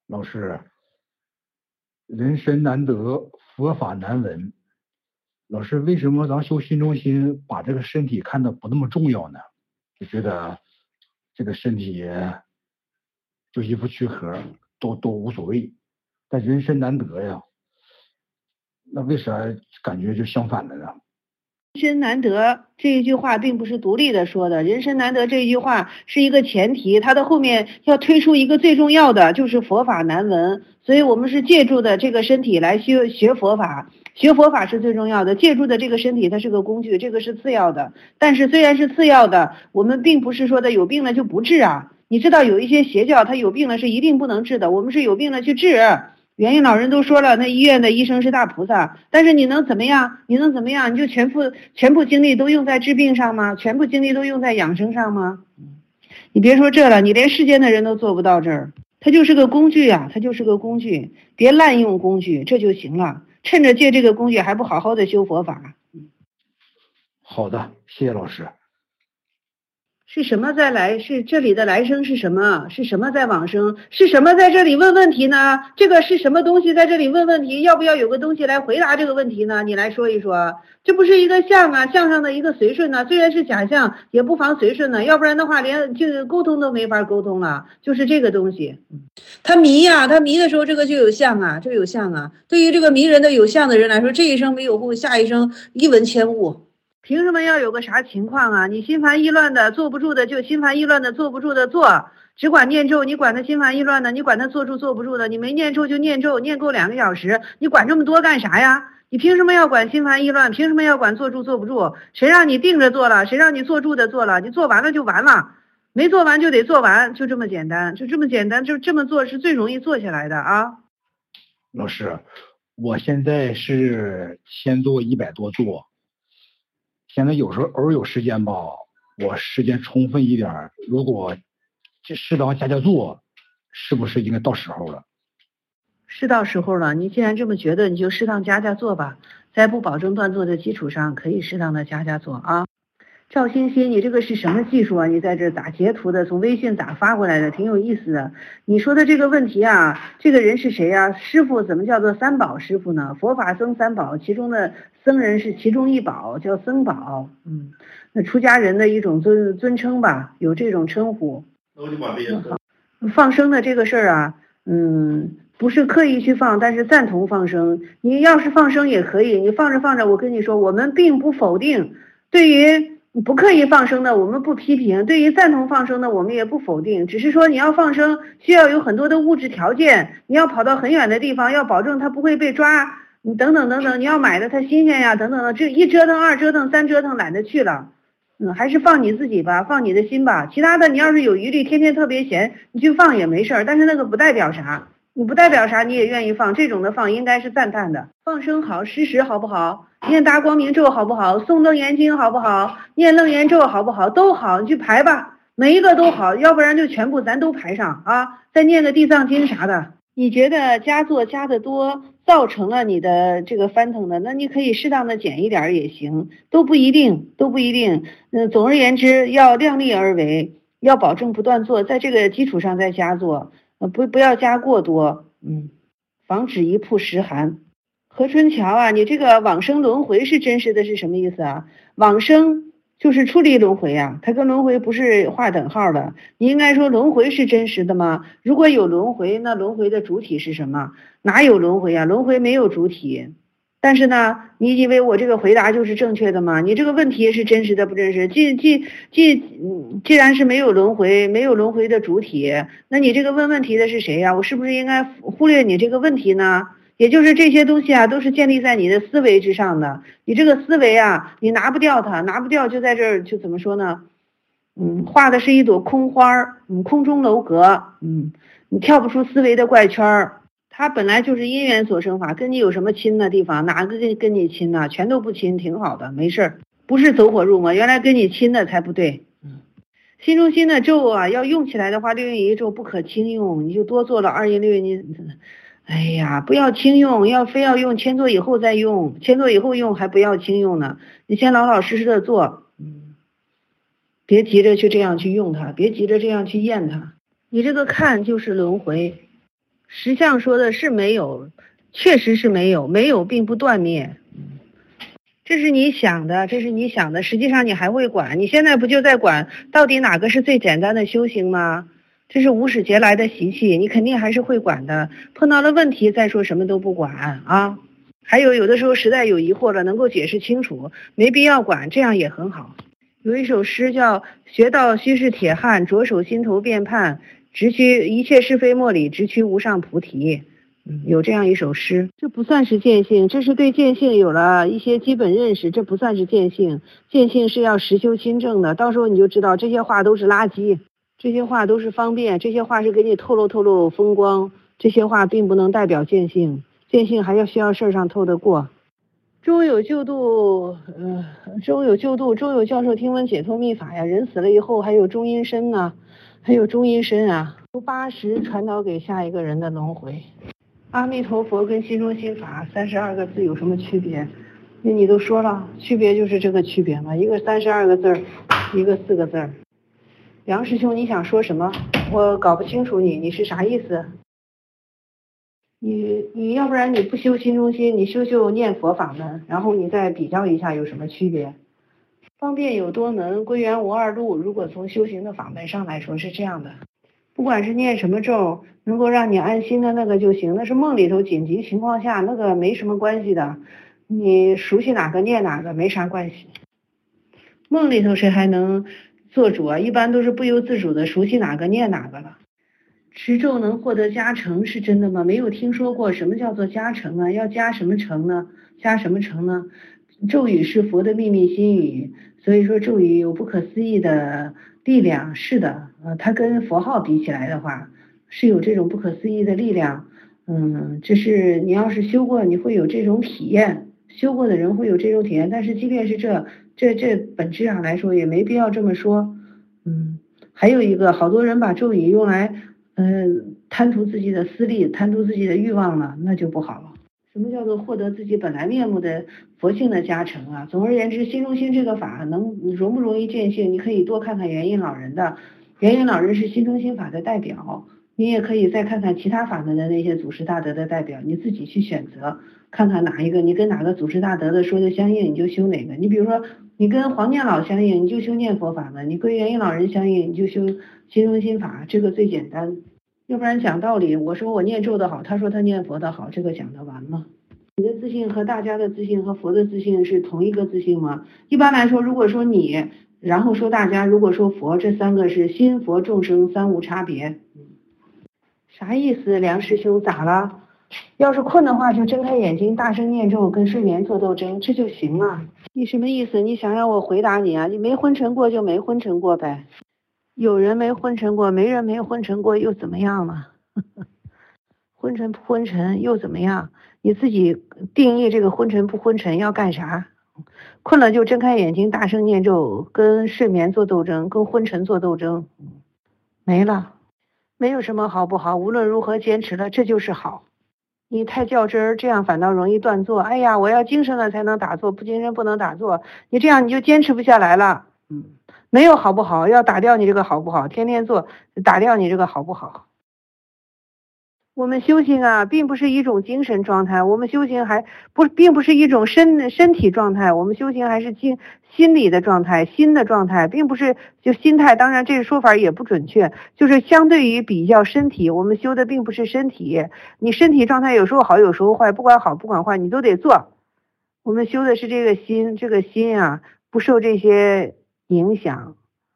老师，人生难得，佛法难闻。老师，为什么咱修心中心把这个身体看得不那么重要呢？就觉得这个身体就一副躯壳，都无所谓。但人生难得呀，那为啥感觉就相反了呢？ 人生难得这一句话并不是独立的说的，人生难得这一句话是一个前提，它的后面要推出一个最重要的，就是佛法难闻。所以我们是借助的这个身体来学佛法，学佛法是最重要的，借助的这个身体它是个工具，这个是次要的。但是虽然是次要的，我们并不是说的有病了就不治啊。你知道有一些邪教它有病了是一定不能治的，我们是有病了去治。元婴老人都说了，那医院的医生是大菩萨，但是你能怎么样？你能怎么样？你就全部精力都用在治病上吗？全部精力都用在养生上吗？你别说这了，你连世间的人都做不到这儿。它就是个工具啊，它就是个工具，别滥用工具，这就行了。趁着借这个工具还不好好的修佛法。 好的，谢谢老师。 是什么在来？是这里的来生是什么？是什么在往生？是什么在这里问问题呢？这个是什么东西在这里问问题？要不要有个东西来回答这个问题呢？你来说一说。这不是一个相啊，相上的一个随顺呢，虽然是假象，也不妨随顺呢，要不然的话连这个沟通都没法沟通了。就是这个东西，他迷呀，他迷的时候这个就有相啊，就有相啊。对于这个迷人的有相的人来说，这一生没有悟，下一生一闻千悟。凭什么要有个啥情况啊？你心烦意乱的坐不住的就心烦意乱的坐不住的坐，只管念咒，你管他心烦意乱的，你管他坐住坐不住的，你没念咒就念咒，念够2个小时，你管这么多干啥呀？你凭什么要管心烦意乱？凭什么要管坐住坐不住？谁让你定着坐了？谁让你坐住的坐了？你做完了就完了，没做完就得做完，就这么简单，就这么简单，就这么做是最容易做下来的啊。 老师，我现在是先做100多做。现在有时候偶尔有时间吧，我时间充分一点，如果这适当加做，是不是应该到时候了？ 是到时候了，你既然这么觉得，你就适当加做吧，在不保证断做的基础上，可以适当的加做啊。赵欣欣，你这个是什么技术啊？你在这打截图的，从微信打发过来的，挺有意思的。你说的这个问题啊，这个人是谁啊？师傅怎么叫做三宝师傅呢？佛法僧三宝，其中的僧人是其中一宝，叫僧宝。那出家人的一种尊称吧，有这种称呼。放生的这个事儿啊，不是刻意去放，但是赞同放生。你要是放生也可以，你放着放着，我跟你说，我们并不否定。对于不刻意放生的，我们不批评；对于赞同放生的，我们也不否定。只是说你要放生，需要有很多的物质条件，你要跑到很远的地方，要保证它不会被抓，你等等等等，你要买的它新鲜呀，等等的，这一折腾、2折腾、3折腾，懒得去了。还是放你自己吧，放你的心吧。其他的你要是有余力，天天特别闲，你去放也没事儿。但是那个不代表啥，你不代表啥，你也愿意放。这种的放应该是赞叹的。放生好，施食好不好？念大光明咒好不好？诵楞严经好不好？念楞严咒好不好？都好，你去排吧，每一个都好，要不然就全部咱都排上啊。再念个地藏经啥的。你觉得加做加的多，造成了你的这个翻腾的，那你可以适当的减一点也行，都不一定。总而言之，要量力而为，要保证不断做，在这个基础上再加做，不要加过多，防止一曝十寒。何春桥啊，你这个往生轮回是真实的是什么意思啊？往生就是出离轮回啊，它跟轮回不是划等号的。你应该说轮回是真实的吗？如果有轮回，那轮回的主体是什么？哪有轮回啊？轮回没有主体。但是呢，你以为我这个回答就是正确的吗？你这个问题是真实的不真实？既然是没有轮回，没有轮回的主体，那你这个问问题的是谁呀？我是不是应该忽略你这个问题呢？也就是这些东西啊，都是建立在你的思维之上的。你这个思维啊，你拿不掉它，拿不掉就在这儿，就怎么说呢？画的是一朵空花，空中楼阁，你跳不出思维的怪圈儿。它本来就是因缘所生法，跟你有什么亲的地方？哪个跟你亲呢？全都不亲，挺好的，没事儿，不是走火入魔。原来跟你亲的才不对。心中心的咒啊，要用起来的话，六运一咒不可轻用，你就多做了2阴6运你。哎呀，不要轻用，非要用千做以后再用，千做以后用还不要轻用呢。你先老老实实的做，别急着去这样去用它，别急着这样去验它。你这个看就是轮回， 实相说的是没有，确实是没有，没有并不断灭。这是你想的，这是你想的，实际上你还会管。你现在不就在管到底哪个是最简单的修行吗？这是无始劫来的习气，你肯定还是会管的。碰到了问题再说什么都不管啊。还有的时候实在有疑惑了，能够解释清楚，没必要管，这样也很好。有一首诗叫学道须是铁汉，着手心头便判，直趋一切是非莫理，直趋无上菩提。有这样一首诗。这不算是见性，这是对见性有了一些基本认识，这不算是见性。见性是要实修亲证的，到时候你就知道这些话都是垃圾，这些话都是方便，这些话是给你透露风光，这些话并不能代表见性，见性还要需要事儿上透得过。中有救度，中有教授听闻解脱密法呀，人死了以后还有中阴身呢，还有中阴身啊，由80传导给下一个人的轮回。阿弥陀佛跟心中心法32个字有什么区别？那你都说了，区别就是这个区别嘛，一个32个字，一个4个字。梁师兄，你想说什么？我搞不清楚你是啥意思？你要不然你不修心中心，你修念佛法门，然后你再比较一下有什么区别？方便有多门，归元无二路。如果从修行的法门上来说是这样的。不管是念什么咒，能够让你安心的那个就行，那是梦里头紧急情况下，那个没什么关系的，你熟悉哪个念哪个没啥关系。梦里头谁还能做主啊？一般都是不由自主的熟悉哪个念哪个了。持咒能获得加成是真的吗？没有听说过。什么叫做加成啊？要加什么成呢？加什么成呢？咒语是佛的秘密心语，所以说咒语有不可思议的力量，是的，它跟佛号比起来的话，是有这种不可思议的力量。这是你要是修过，你会有这种体验，修过的人会有这种体验。但是即便是这本质上来说，也没必要这么说。还有一个，好多人把咒语用来，贪图自己的私利，贪图自己的欲望了，那就不好了。什么叫做获得自己本来面目的佛性的加成啊？总而言之，心中心这个法容不容易见性，你可以多看看元音老人的，元音老人是心中心法的代表，你也可以再看看其他法门的那些祖师大德的代表，你自己去选择，看看哪一个你跟哪个祖师大德的说的相应，你就修哪个。你比如说你跟黄念老相应，你就修念佛法门；你跟元音老人相应，你就修心中心法，这个最简单。要不然讲道理，我说我念咒的好，他说他念佛的好，这个讲得完吗？你的自信和大家的自信和佛的自信是同一个自信吗？一般来说，如果说你，然后说大家，如果说佛，这3个是心佛众生三无差别。啥意思？梁师兄咋了？要是困的话，就睁开眼睛，大声念咒，跟睡眠做斗争，这就行了。你什么意思？你想让我回答你啊？你没昏沉过就没昏沉过呗。有人没昏沉过，没人没昏沉过又怎么样呢？昏沉不昏沉又怎么样？你自己定义这个昏沉不昏沉要干啥？困了就睁开眼睛大声念咒，跟睡眠做斗争，跟昏沉做斗争，没了。没有什么好不好，无论如何坚持了，这就是好。你太较真儿，这样反倒容易断坐。哎呀，我要精神了才能打坐，不精神不能打坐。你这样你就坚持不下来了。没有好不好，要打掉你这个好不好，天天做，打掉你这个好不好。我们修行啊，并不是一种精神状态，我们修行并不是一种身体状态，我们修行还是心理的状态，心的状态，并不是就心态。当然这个说法也不准确，就是相对于比较身体，我们修的并不是身体。你身体状态有时候好，有时候坏，不管好不管坏，你都得做。我们修的是这个心，这个心啊，不受这些影响，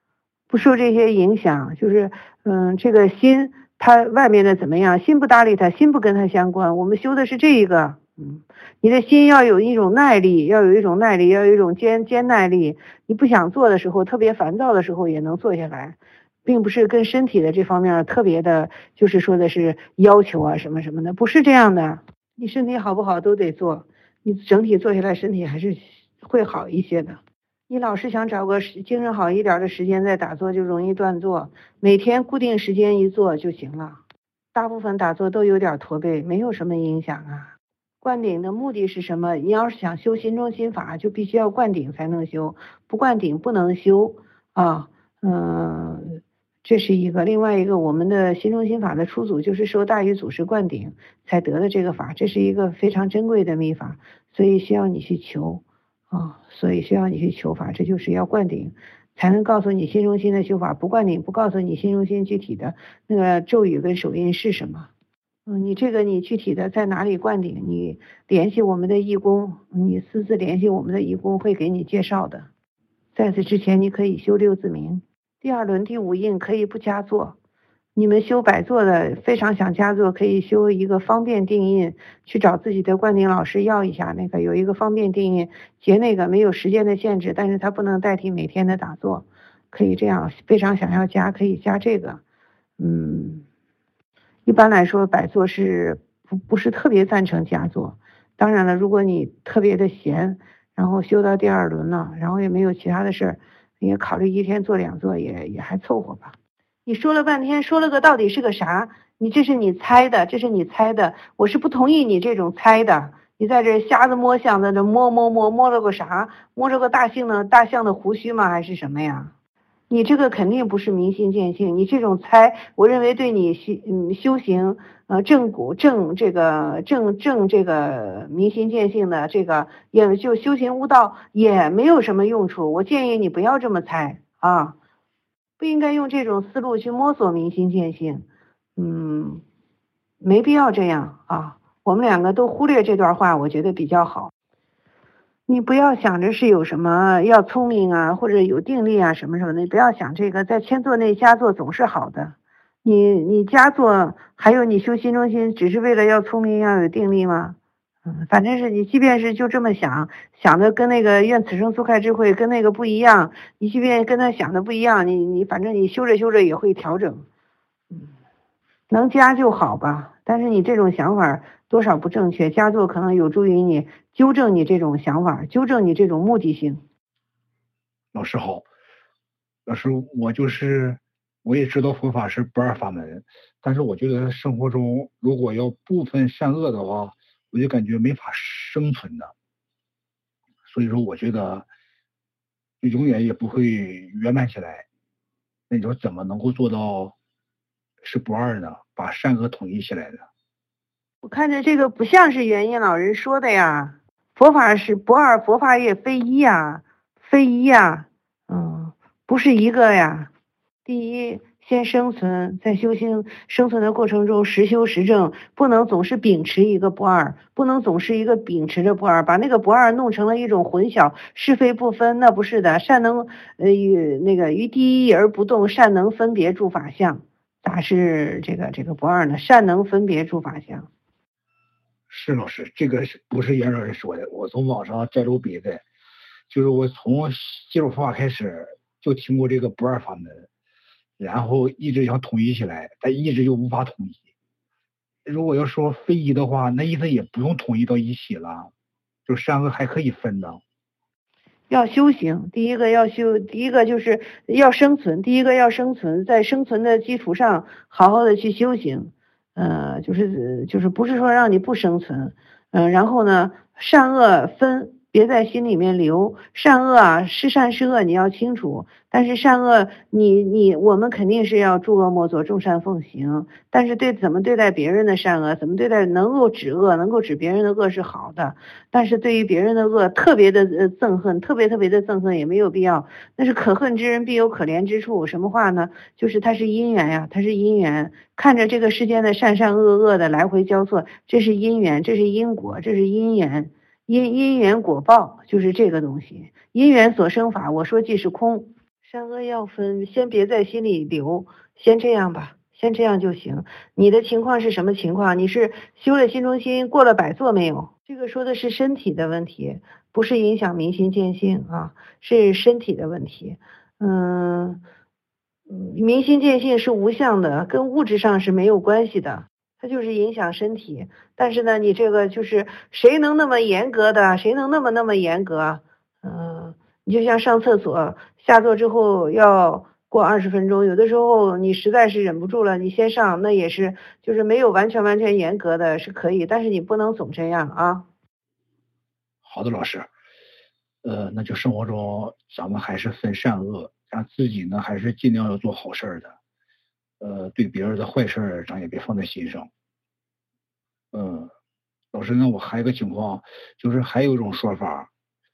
就是这个心。他外面的怎么样，心不搭理他，心不跟他相关。我们修的是这一个，你的心要有一种耐力，要有一种坚耐力。你不想做的时候，特别烦躁的时候也能做下来，并不是跟身体的这方面特别的，就是说的是要求啊什么什么的，不是这样的。你身体好不好都得做，你整体做下来身体还是会好一些的。你老是想找个精神好一点的时间再打坐，就容易断坐。每天固定时间一坐就行了。大部分打坐都有点驼背，没有什么影响啊。灌顶的目的是什么？你要是想修心中心法，就必须要灌顶才能修，不灌顶不能修啊。 这是一个。另外一个，我们的心中心法的出祖就是受大禹祖师灌顶才得的这个法，这是一个非常珍贵的秘法，所以需要你去求所以需要你去求法，这就是要灌顶才能告诉你心中心的修法，不灌顶不告诉你心中心具体的那个咒语跟手印是什么。你这个你具体的在哪里灌顶，你联系我们的义工，你私自联系我们的义工会给你介绍的。在此之前你可以修六字明，第二轮第五印可以不加座，你们修百座的非常想加座，可以修一个方便定印，去找自己的灌顶老师要一下，那个有一个方便定印，结那个没有时间的限制，但是它不能代替每天的打坐，可以这样，非常想要加可以加这个。一般来说百座是不是特别赞成加座，当然了，如果你特别的闲，然后修到第二轮了，然后也没有其他的事儿，也考虑一天做2座也还凑合吧。你说了半天，说了个到底是个啥？这是你猜的，这是你猜的，我是不同意你这种猜的。你在这瞎子摸象，在这摸了个啥？摸着个大象的胡须吗？还是什么呀？你这个肯定不是明心见性，你这种猜，我认为对你修行正这个明心见性的这个，也就修行悟道也没有什么用处。我建议你不要这么猜啊，不应该用这种思路去摸索明心见性，没必要这样啊。我们2个都忽略这段话，我觉得比较好。你不要想着是有什么要聪明啊，或者有定力啊什么什么的，你不要想这个，在千座内加座总是好的。你加座，还有你修心中心，只是为了要聪明要有定力吗？反正是你即便是就这么想的跟那个愿此生速开智慧跟那个不一样，你即便跟他想的不一样，你反正你修着修着也会调整，能加就好吧。但是你这种想法多少不正确，加座可能有助于你纠正你这种想法，纠正你这种目的性。 老师好，老师，我也知道佛法是不二法门，但是我觉得生活中如果要不分善恶的话，我就感觉没法生存的。所以说，我觉得就永远也不会圆满起来。那你说怎么能够做到是不二呢？把善恶统一起来呢？ 我看着这个不像是元音老人说的呀，佛法是不二，佛法也非一呀，不是一个呀。第一，先生存，在修行生存的过程中实修实证，不能总是秉持一个不二，不能总是一个秉持着不二，把那个不二弄成了一种混淆，是非不分，那不是的。善能于第一而不动，善能分别诸法相，咋是这个不二呢？善能分别诸法相。 是老师，这个不是袁老师说的，我从网上摘录笔的，就是我从接触佛法开始就听过这个不二法门，然后一直想统一起来，但一直又无法统一。如果要说非一的话，那意思也不用统一到一起了，就善恶还可以分的。 要修行，第一个就是要生存，在生存的基础上好好的去修行，就是不是说让你不生存，然后呢，善恶分，别在心里面留，善恶啊，是善是恶你要清楚，但是善恶我们肯定是要诸恶莫作，众善奉行，但是怎么对待别人的善恶，怎么对待能够止恶，能够止别人的恶是好的，但是对于别人的恶特别的憎恨，特别的憎恨也没有必要，那是可恨之人必有可怜之处。什么话呢？就是它是因缘呀，它是因缘，看着这个世间的善善恶恶的来回交错，这是因缘，这是因果，这是因缘。因缘果报就是这个东西，因缘所生法，我说即是空，善恶要分，先别在心里留，先这样吧，先这样就行。你的情况是什么情况？你是修了心中心，过了百座没有？这个说的是身体的问题，不是影响明心见性啊，是身体的问题。明心见性是无相的，跟物质上是没有关系的。它就是影响身体，但是呢，你这个就是谁能那么严格的，谁能那么严格？你就像上厕所，下座之后要过20分钟，有的时候你实在是忍不住了，你先上，那也是就是没有完全严格的是可以，但是你不能总这样啊。 好的，老师，那就生活中咱们还是分善恶，让自己呢还是尽量要做好事的。 对别人的坏事儿咱也别放在心上。老师，那我还有个情况，就是还有一种说法，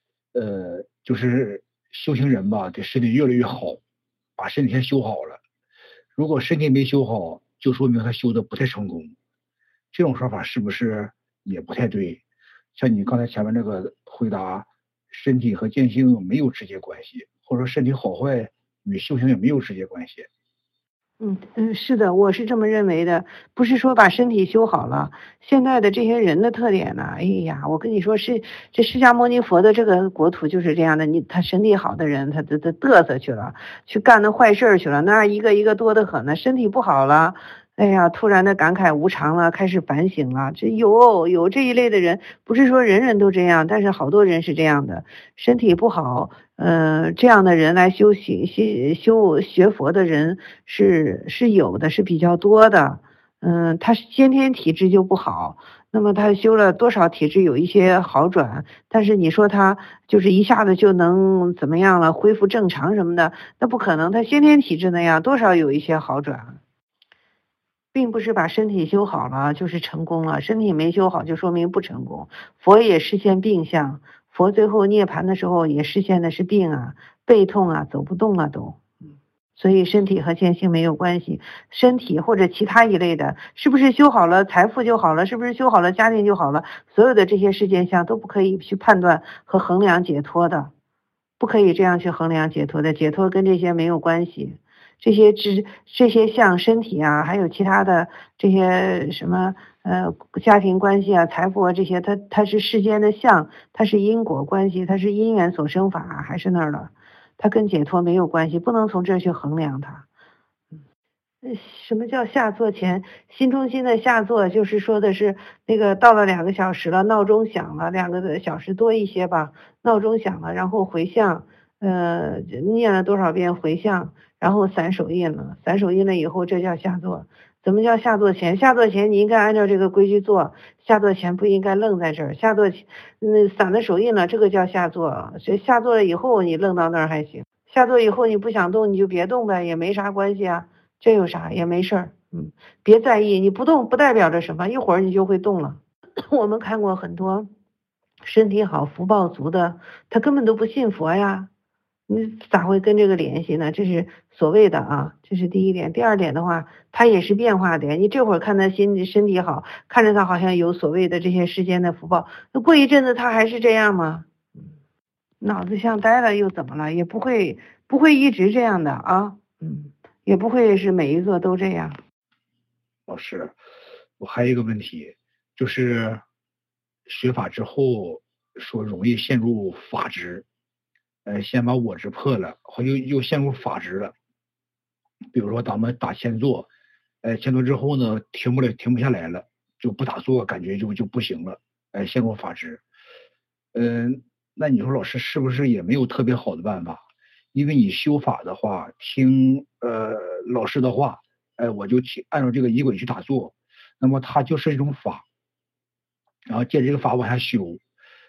就是修行人吧，得身体越来越好，把身体先修好了。如果身体没修好，就说明他修的不太成功。这种说法是不是也不太对？像你刚才前面那个回答，身体和见性没有直接关系，或者说身体好坏与修行也没有直接关系。 是的，我是这么认为的，不是说把身体修好了。现在的这些人的特点呢，哎呀，我跟你说这释迦牟尼佛的这个国土就是这样的，他身体好的人，他嘚瑟去了，去干那坏事儿去了，那一个一个多得很呢。身体不好了，哎呀，突然的感慨无常了，开始反省了。这有这一类的人，不是说人人都这样，但是好多人是这样的，身体不好。这样的人来学佛的人是有的，是比较多的。他先天体质就不好，那么他修了多少体质有一些好转，但是你说他就是一下子就能怎么样了，恢复正常什么的，那不可能。他先天体质那样，多少有一些好转，并不是把身体修好了就是成功了，身体没修好就说明不成功。佛也实现病相。佛最后涅槃的时候也实现的是病啊，背痛啊，走不动了都。所以身体和见性没有关系，身体或者其他一类的，是不是修好了财富就好了？是不是修好了家庭就好了？所有的这些世界相都不可以去判断和衡量解脱的，不可以这样去衡量解脱的，解脱跟这些没有关系。这些像身体啊，还有其他的这些什么家庭关系啊、财富啊这些，它是世间的相，它是因果关系，它是因缘所生法，还是那儿的，它跟解脱没有关系，不能从这儿去衡量它。什么叫下座前？心中心的下座，就是说的是那个到了2个小时了，闹钟响了2个小时多一些吧，闹钟响了，然后回向，念了多少遍回向，然后散手印了，散手印了以后，这叫下座。怎么叫下座前？下座前你应该按照这个规矩做，下座前不应该愣在这儿。下座前，散了手印了，这个叫下座。所以下座了以后，你愣到那儿还行。下座以后你不想动，你就别动呗，也没啥关系啊。这有啥也没事儿，别在意，你不动不代表着什么，一会儿你就会动了。我们看过很多身体好、福报足的，他根本都不信佛呀，你咋会跟这个联系呢？这是所谓的啊，这是第一点。第二点的话，他也是变化的。你这会儿看他身体好，看着他好像有所谓的这些世间的福报，那过一阵子他还是这样吗？脑子像呆了又怎么了？也不会一直这样的啊，也不会是每一个都这样。 老师，我还有一个问题，就是学法之后说容易陷入法执，先把我执破了，后又陷入法执了。比如说咱们打前坐，前坐之后呢，停不下来了，就不打坐，感觉就不行了，陷入法执。那你说老师是不是也没有特别好的办法？因为你修法的话，听老师的话，我就按照这个仪轨去打坐，那么它就是一种法，然后借这个法往下修，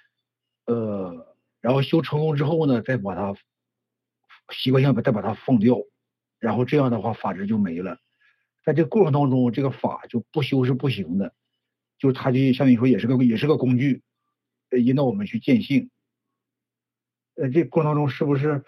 然后修成功之后呢，再把它习惯性再把它放掉，然后这样的话法执就没了。在这个过程当中，这个法就不修是不行的，就是它就像你说也是个工具，引导我们去见性。这过程当中是不是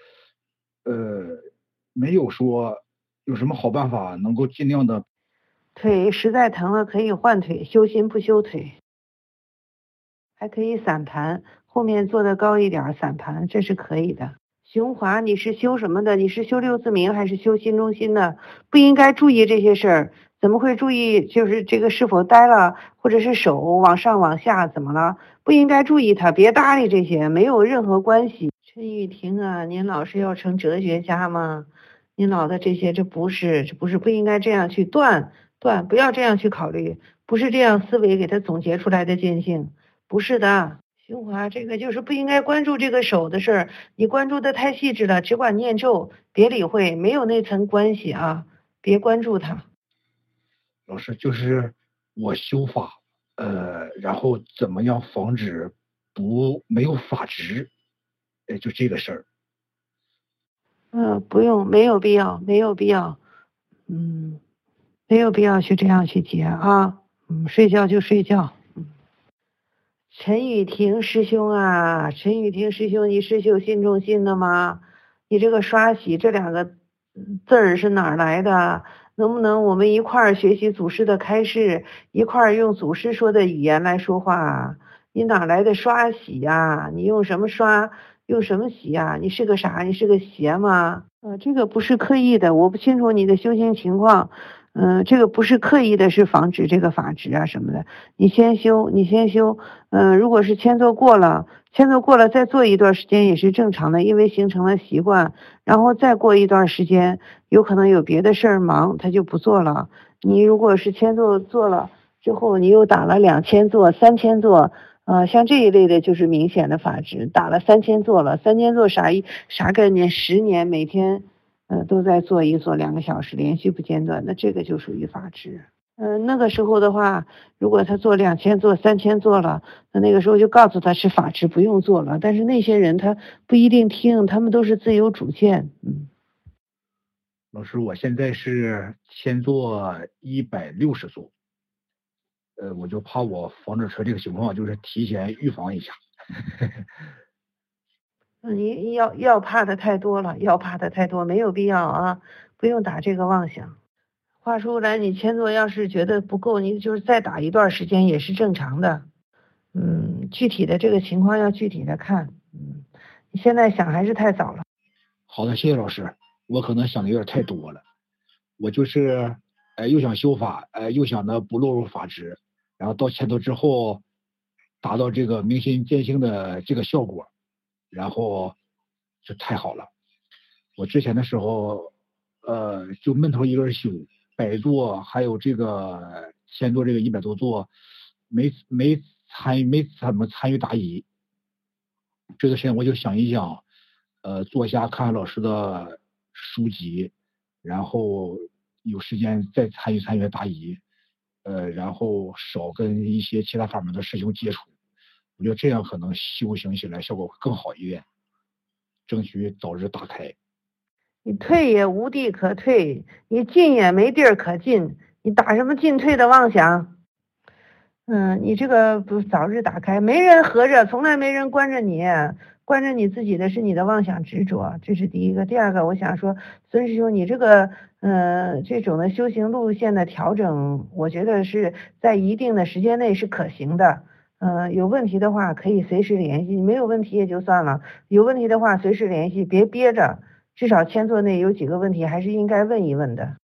没有说有什么好办法能够尽量的？ 腿实在疼了可以换腿，修心不修腿，还可以散盘，后面做的高一点散盘，这是可以的。熊华，你是修什么的？你是修六字明还是修心中心的？不应该注意这些事儿，怎么会注意？就是这个是否呆了，或者是手往上往下怎么了？不应该注意它，别搭理这些，没有任何关系。陈雨婷啊，您老是要成哲学家吗？您老的这些，这不是不应该这样去断，不要这样去考虑，不是这样思维给他总结出来的见性，不是的。胸华，这个就是不应该关注这个手的事儿，你关注的太细致了，只管念咒，别理会，没有那层关系啊，别关注它。 老师，就是我修法，然后怎么样防止没有法执，就这个事儿。 不用，没有必要，没有必要。 没有必要去这样去结啊。睡觉就睡觉。陈雨婷师兄啊，陈雨婷师兄，你是修心中心的吗？你这个刷洗这两个字儿是哪儿来的？能不能我们一块儿学习祖师的开示，一块儿用祖师说的语言来说话？你哪来的刷洗呀？你用什么刷？用什么洗呀？你是个啥？你是个邪吗？这个不是刻意的，我不清楚你的修行情况。这个不是刻意的，是防止这个法执啊什么的。你先修，你先修。如果是签做过了，再做一段时间也是正常的，因为形成了习惯。然后再过一段时间，有可能有别的事儿忙，他就不做了。你如果是签做了之后，你又打了2000做、3000做，像这一类的就是明显的法执。打了3000做了，3000做啥概念？10年每天。都在做2个小时，连续不间断，那这个就属于法执。那个时候的话，如果他做2000做、3000做了，那个时候就告诉他是法执，不用做了。但是那些人他不一定听，他们都是自由主见。 老师，我现在是先做160做，我就怕我防止出这个情况，就是提前预防一下。 你要怕的太多了，没有必要啊，不用打这个妄想。话说来，你签做要是觉得不够，你就是再打一段时间也是正常的。具体的这个情况要具体的看。你现在想还是太早了。 好的，谢谢老师，我可能想的有点太多了。我就是又想修法，又想呢不落入法执，然后到签做之后达到这个明心见性的这个效果，然后就太好了。我之前的时候就闷头一个人修100座，还有这个签做这个100多座，没怎么参与答疑。这个时间我就想一想，坐下看看老师的书籍，然后有时间再参与答疑，然后少跟一些其他法门的师兄接触，我觉得这样可能修行起来效果会更好一点，争取早日打开。 你退也无地可退，你进也没地儿可进，你打什么进退的妄想？你这个不早日打开，没人合着，从来没人关着你，关着你自己的是你的妄想执着，这是第一个。第二个，我想说，孙师兄，你这个这种的修行路线的调整，我觉得是在一定的时间内是可行的。有问题的话可以随时联系，没有问题也就算了，有问题的话随时联系，别憋着。至少签做内有几个问题还是应该问一问的。